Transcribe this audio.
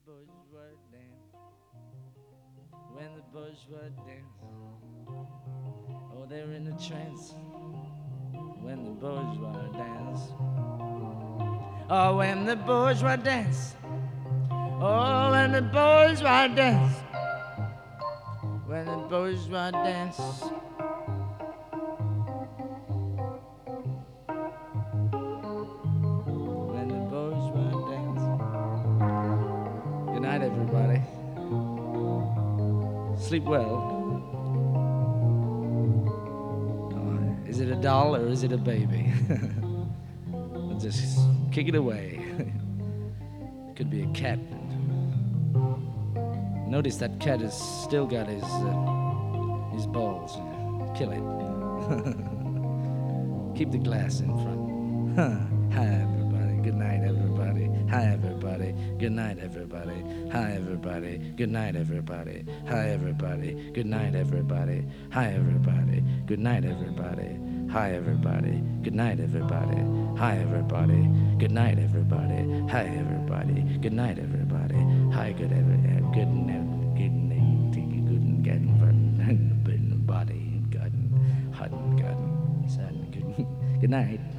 bourgeois dance, when the bourgeois dance, oh, they're in a trance when the bourgeois dance. Oh, when the bourgeois dance, oh, when the bourgeois dance, when the bourgeois dance. When the bourgeois dance. Good night, everybody. Sleep well. Oh, is it a doll or is it a baby? Just kick it away. It could be a cat. Notice that cat has still got his balls. Kill it. Keep the glass in front. Hi, everybody. Good night, everybody. Hi, everybody. Good night, everybody. Hi, everybody. Good night, everybody. Hi, everybody. Good night, everybody. Hi, everybody. Good night, everybody. Hi, everybody. Good night, everybody. Hi, everybody. Good night, everybody. Hi, everybody. Good night, everybody. Hi, good everybody. Good night. Good night. Good getting body. Good hot. Good sun. Good night.